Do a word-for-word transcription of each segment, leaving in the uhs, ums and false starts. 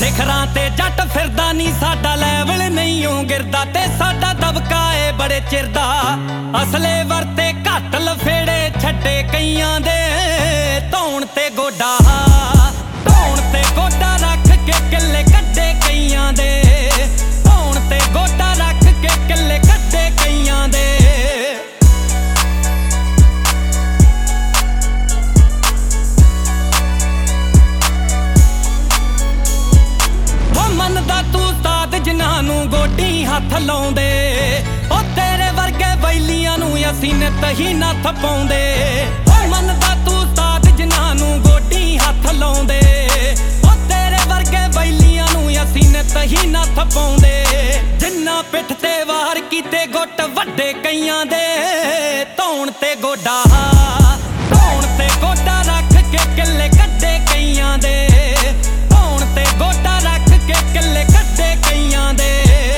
ਸਿਖਰਾਂ ਤੇ ਜੱਟ ਫਿਰਦਾ ਨਹੀਂ, ਸਾਡਾ ਲੈਵਲ ਨਹੀਂ ਓ ਗਿਰਦਾ ਤੇ ਸਾਡਾ ਦਬਕਾ ਏ ਬੜੇ ਚਿਰ ਦਾ। ਅਸਲੇ ਵਰਤੇ ਘੱਟ ਲਫੇੜੇ ਛੱਡੇ ਕਈਆਂ ਦੇ, ਧੌਣ ਤੇ ਗੋਡਾ ਧੌਣ ਤੇ ਗੋਡਾ ਰੱਖ ਕੇ ਕਿੱਲੇ ਕੱਢੇ ਕਈਆਂ ਦੇ, ਧੌਣ ਤੇ ਗੋਡਾ ਰੱਖ ਕੇ ਕਿੱਲੇ ਕੱਢੇ ਕਈਆਂ ਦੇ। ਮੰਨਦਾ ਤੂੰ ਉਸਤਾਦ ਜਿਨ੍ਹਾਂ ਨੂੰ ਗੋਡੀ ਹੱਥ ਲਾਉਂਦੇ, ਉਹ ਤੇਰੇ ਵਰਗੇ ਬੈਲੀਆਂ ਨੂੰ ਅਸੀਂ ਨਿੱਤ ਹੀ ਨੱਥ ਪਾਉਂਦੇ। ਉਹ ਮੰਨਦਾ ਤੂੰ ਉਸਤਾਦ ਜਿਨ੍ਹਾਂ ਨੂੰ ਗੋਡੀ ਹੱਥ ਲਾਉਂਦੇ, ਉਹ ਤੇਰੇ ਵਰਗੇ ਬੈਲੀਆਂ ਨੂੰ ਅਸੀਂ ਨਿੱਤ ਹੀ ਨੱਥ ਪਾਉਂਦੇ। ਜਿੰਨਾ ਪਿੱਠ ਤੇ ਵਾਰ ਕੀਤੇ ਗੁੱਟ ਵੱਡੇ ਕਈਆਂ ਦੇ, ਧੌਣ ਤੇ ਗੋਡਾ ਧੌਣ ਤੇ ਗੋਡਾ ਰੱਖ ਕੇ ਕਿੱਲੇ ਕੱਢੇ ਕਈਆਂ ਦੇ, ਧੌਣ ਤੇ ਗੋਡਾ ਰੱਖ ਕੇ ਕਿੱਲੇ ਕੱਢੇ ਕਈਆਂ ਦੇ।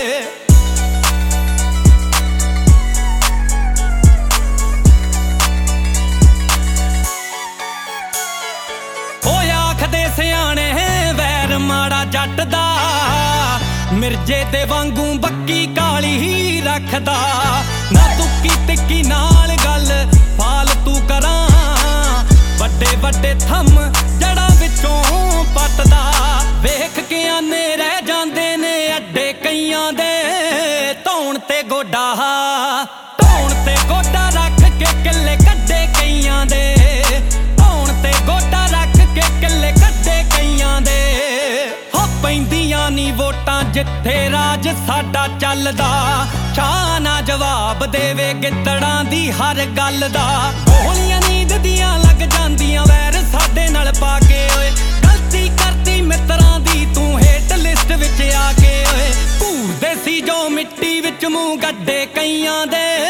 ਉਹ ਆਖਦੇ ਸਿਆਣੇ ਵੈਰ ਮਾੜਾ ਜੱਟ ਦਾ, ਮਿਰਜੇ ਦੇ ਵਾਂਗੂ ਬੱਕੀ ਕਾਲੀ ਹੀ ਰੱਖਦਾ। ਨਾ ਤੁੱਕੀ ਤਿੱਕੀ ਨਾਲ ਗੱਲ ਫਾਲਤੂ ਕਰਾਂ, ਵੱਡੇ ਵੱਡੇ ਥੰਮ ਜੜਾਂ ਵਿੱਚੋਂ ਪੱਟਦਾ। ਵੇਖ ਕੇ ਆਨੇ ਰਹਿ ਜਾਂਦੇ ਨੇ ਅੱਡੇ ਕਈਆਂ ਦੇ, ਧੌਣ ਤੇ ਗੋਡਾ ਧੌਣ ਤੇ ਗੋਡਾ ਰੱਖ ਕੇ ਕਿੱਲੇ ਕੱਢੇ ਕਈਆਂ ਦੇ, ਧੌਣ ਤੇ ਗੋਡਾ ਰੱਖ ਕੇ ਕਿੱਲੇ ਕੱਢੇ ਕਈਆਂ ਦੇ। ਹੋ ਪੈਂਦੀਆਂ ਨੀ ਵੋਟਾਂ ਜਿੱਥੇ ਰਾਜ ਸਾਡਾ ਚੱਲਦਾ, ਸ਼ਾਹ ਨਾ ਜਵਾਬ ਦੇਵੇ ਗਿੱਦੜਾਂ ਦੀ ਹਰ ਗੱਲ ਦਾ। ਗੋਲੀਆਂ ਨੀਂਦ ਦੀਆਂ ਲੱਗ ਜਾਂਦੀਆਂ ਵੈਰ ਸਾਡੇ ਨਾਲ ਪਾ ਕੇ, ਓਏ ਗਲਤੀ ਕਰਦੀ ਮਿੱਤਰਾਂ ਦੀ ਤੂੰ ਹੇਟ ਲਿਸਟ ਵਿੱਚ ਆ ਕੇ। ਓਏ ਘੂਰਦੇ ਸੀ ਜੋ ਮਿੱਟੀ ਵਿੱਚ ਮੂੰਹ ਗੱਡੇ ਕਈਆਂ ਦੇ,